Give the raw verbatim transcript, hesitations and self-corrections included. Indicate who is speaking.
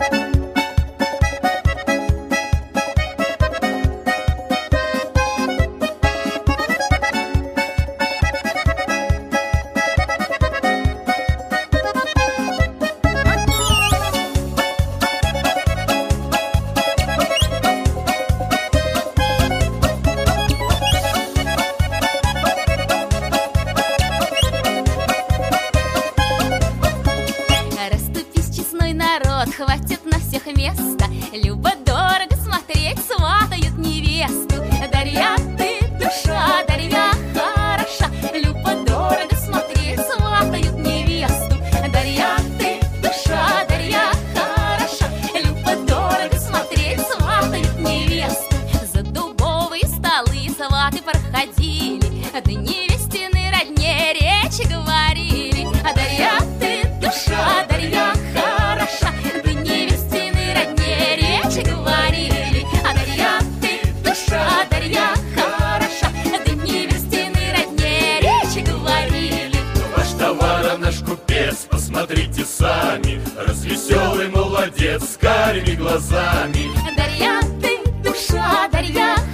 Speaker 1: Хватит на всех места, любо-дорого смотреть, сватают невесту. Дарья, ты душа, Дарья хороша, любо-дорого смотреть, сватают невесту. Дарья, ты душа, Дарья хороша, любо-дорого смотреть, сватают невесту. За дубовые столы сваты проходили, да невестины родне речи говорили. А Дарья, ты душа, Дарья хороша, говорили, а Дарья, ты душа, Дарья хороша, да невестины родне речи говорили.
Speaker 2: Ваш товар, наш купец, посмотрите сами, развеселый молодец с карими глазами.
Speaker 1: Дарья, ты душа, Дарья